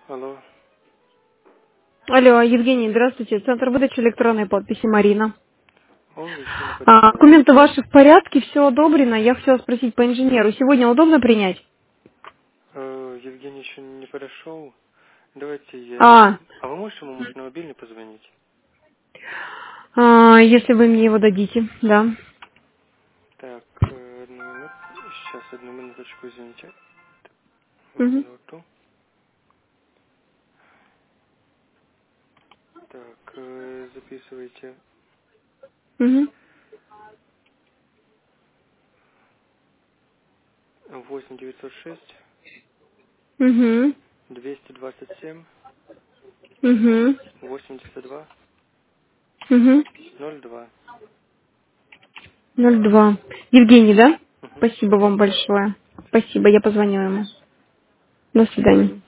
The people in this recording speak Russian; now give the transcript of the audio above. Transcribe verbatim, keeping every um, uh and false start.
Алло. Алло, Евгений, здравствуйте. Центр выдачи электронной подписи Марина. О, Евгений, А, подписываю. документы ваши в порядке, все одобрено. Я хотела спросить по инженеру. Сегодня удобно принять? Э, Евгений еще не подошел. Давайте я ему... А, А вы можете ему, может, на мобильный позвонить? а, если вы мне его дадите, да. Так, э, одну минуту. Сейчас, одну минуточку, извините. Угу. Минуту. Так, э, записывайте. Угу. восемь девятьсот шесть Угу. двести двадцать семь Угу. восемьдесят два Угу. ноль два. ноль два. Евгений, да? Угу. Спасибо вам большое. Спасибо, я позвоню ему. До свидания.